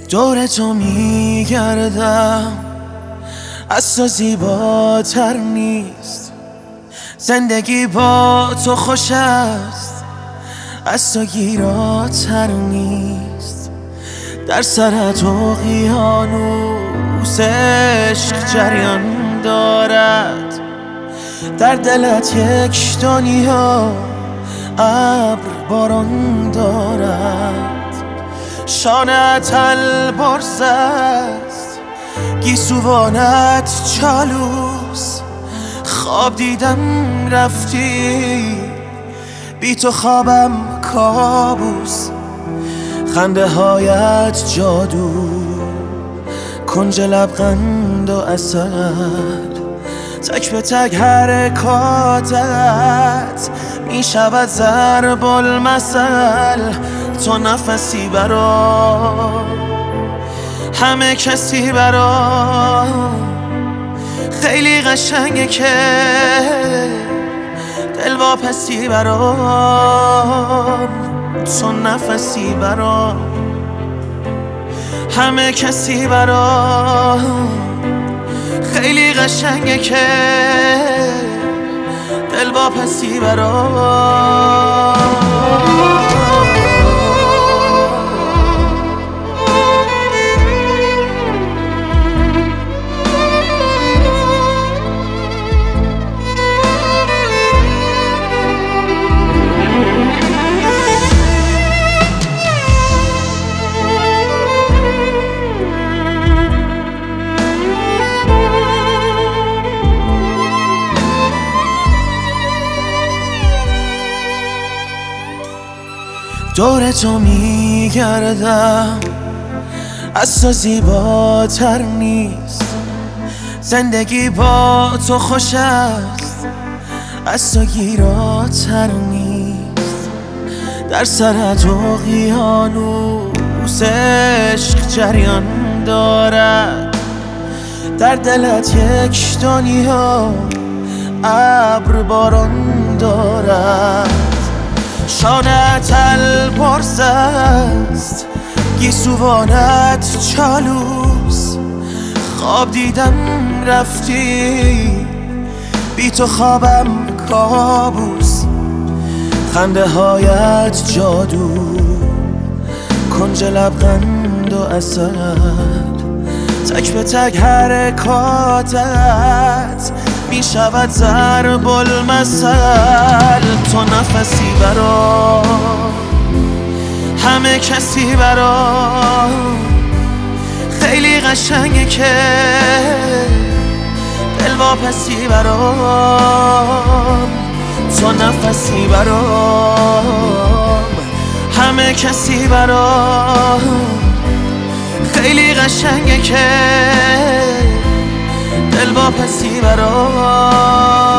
دور تو میگردم، از تو زیباتر نیست. زندگی با تو خوش است، از تو گیراتر نیست. در سرت اقیانوس عشق جریان دارد، در دلت یک دنیا ابر باران دارد. شانه‌ات البرز است، گیسوانت چالوس. خواب دیدم رفتی، بی تو خوابم کابوس. خنده هایت جادو، کنج لبخند و عسل. تک به تک حرکاتت می شود ضرب المثل. تو نفسی برام، همه کسی برام. خیلی قشنگه که دل واپسی برام. تو نفسی برام، همه کسی برام. خیلی قشنگه که دل واپسی برام. دور تو میگردم، از تو زیباتر نیست. زندگی با تو خوش است، از تو گیراتر نیست. در سرت اقیانوس عشق جریان دارد، در دلت یک دنیا ابر باران دارد. شانه‌ات البرز است، گیسوانت چالوس. خواب دیدم رفتی، بی تو خوابم کابوس. خنده هایت جادو، کنج لبخند و عسل. تک به تک حرکاتت می شود ضرب المثل. تو نفسی برام، همه کسی برام. خیلی قشنگه که دل واپسی برام. تو نفسی برام، همه کسی برام. خیلی قشنگه که دل واپسی برام.